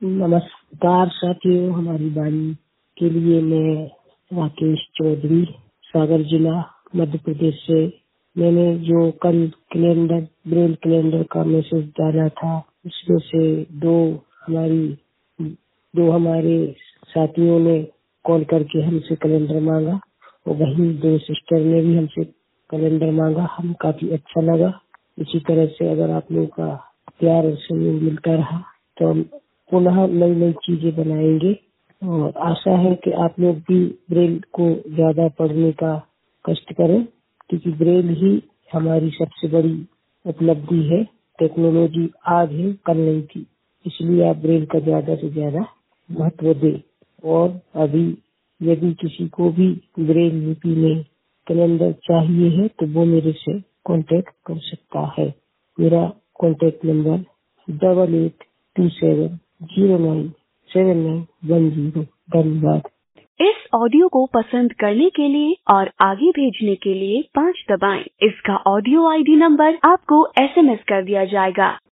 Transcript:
नमस्कार साथियों, हमारी बाणी के लिए मैं राकेश चौधरी, सागर जिला, मध्य प्रदेश से। मैंने जो कल ब्रेल कैलेंडर का मैसेज डाला था, उसमें से दो हमारे साथियों ने कॉल करके हमसे कैलेंडर मांगा और वहीं 2 सिस्टर ने भी हमसे कैलेंडर मांगा। हम काफी अच्छा लगा। इसी तरह से अगर आप लोगों का प्यार और सहयोग मिलता रहा तो हम पुनः नई नई चीजें बनाएंगे और आशा है कि आप लोग भी ब्रेल को ज्यादा पढ़ने का कष्ट करें, क्योंकि ब्रेल ही हमारी सबसे बड़ी उपलब्धि है। टेक्नोलॉजी आज है, कल नहीं थी, इसलिए आप ब्रेल का ज्यादा से ज्यादा महत्व दें। और अभी यदि किसी को भी ब्रेल लिपि में कैलेंडर चाहिए है तो वो मेरे से कांटेक्ट कर सकता है। मेरा कांटेक्ट नंबर 8827097910। धन्यवाद। इस ऑडियो को पसंद करने के लिए और आगे भेजने के लिए 5 दबाएं। इसका ऑडियो ID नंबर आपको SMS कर दिया जाएगा।